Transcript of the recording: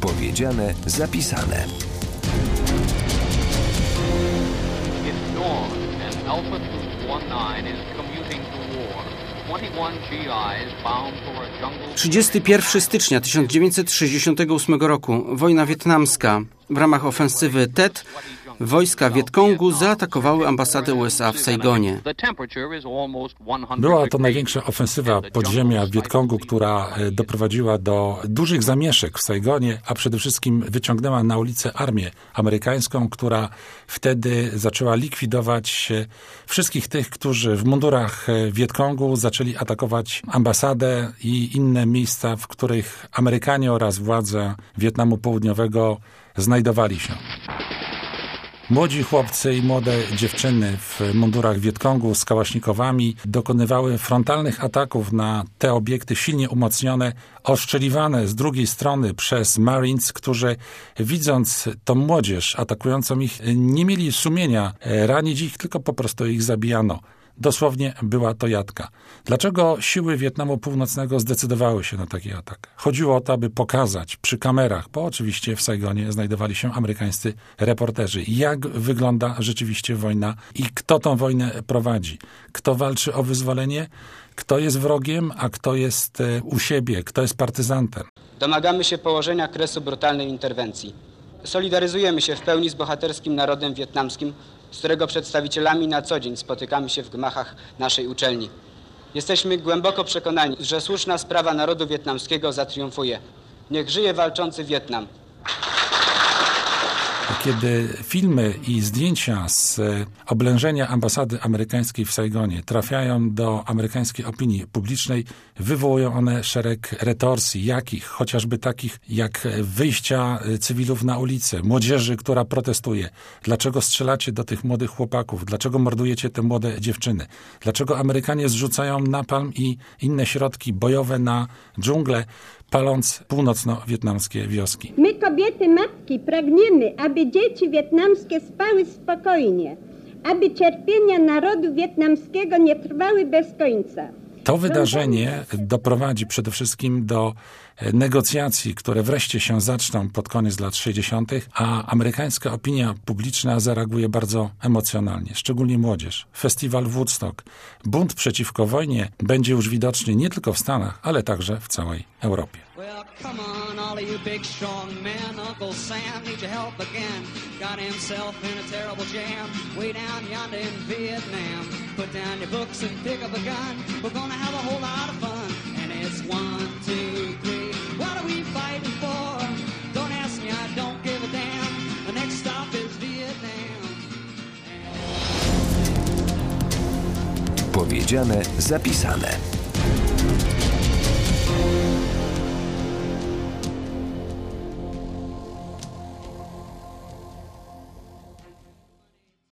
Powiedziane, zapisane. It's dawn and Alpha Troop 19 is commuting to war. 21 GIs bound for a jungle... 31 stycznia 1968 roku. Wojna wietnamska. W ramach ofensywy Tet wojska Wietkongu zaatakowały ambasadę USA w Saigonie. Była to największa ofensywa podziemia Wietkongu, która doprowadziła do dużych zamieszek w Saigonie, a przede wszystkim wyciągnęła na ulicę armię amerykańską, która wtedy zaczęła likwidować wszystkich tych, którzy w mundurach Wietkongu zaczęli atakować ambasadę i inne miejsca, w których Amerykanie oraz władze Wietnamu Południowego znajdowali się. Młodzi chłopcy i młode dziewczyny w mundurach Wietkongu z kałasznikowami dokonywały frontalnych ataków na te obiekty silnie umocnione, oszczeliwane z drugiej strony przez Marines, którzy widząc tą młodzież atakującą ich, nie mieli sumienia ranić ich, tylko po prostu ich zabijano. Dosłownie była to jatka. Dlaczego siły Wietnamu Północnego zdecydowały się na taki atak? Chodziło o to, aby pokazać przy kamerach, bo oczywiście w Saigonie znajdowali się amerykańscy reporterzy, jak wygląda rzeczywiście wojna i kto tą wojnę prowadzi. Kto walczy o wyzwolenie, kto jest wrogiem, a kto jest u siebie, kto jest partyzantem. Domagamy się położenia kresu brutalnej interwencji. Solidaryzujemy się w pełni z bohaterskim narodem wietnamskim, z którego przedstawicielami na co dzień spotykamy się w gmachach naszej uczelni. Jesteśmy głęboko przekonani, że słuszna sprawa narodu wietnamskiego zatriumfuje. Niech żyje walczący Wietnam. Kiedy filmy i zdjęcia z oblężenia ambasady amerykańskiej w Saigonie trafiają do amerykańskiej opinii publicznej, wywołują one szereg retorsji, jakich? Chociażby takich jak wyjścia cywilów na ulicę, młodzieży, która protestuje. Dlaczego strzelacie do tych młodych chłopaków? Dlaczego mordujecie te młode dziewczyny? Dlaczego Amerykanie zrzucają napalm i inne środki bojowe na dżunglę, paląc północno-wietnamskie wioski? My, kobiety, matki, pragniemy, aby dzieci wietnamskie spały spokojnie, aby cierpienia narodu wietnamskiego nie trwały bez końca. To wydarzenie doprowadzi przede wszystkim do negocjacji, które wreszcie się zaczną pod koniec lat 60., a amerykańska opinia publiczna zareaguje bardzo emocjonalnie, szczególnie młodzież. Festiwal Woodstock, bunt przeciwko wojnie będzie już widoczny nie tylko w Stanach, ale także w całej Europie. Well, come on, all of you big strong men. Uncle Sam needs your help again. Got himself in a terrible jam way down yonder in Vietnam. Put down your books and pick up a gun. We're gonna have a whole lot of fun. And it's 1, 2, 3. What are we fighting for? Don't ask me, I don't give a damn. The next stop is Vietnam. Powiedziane, zapisane.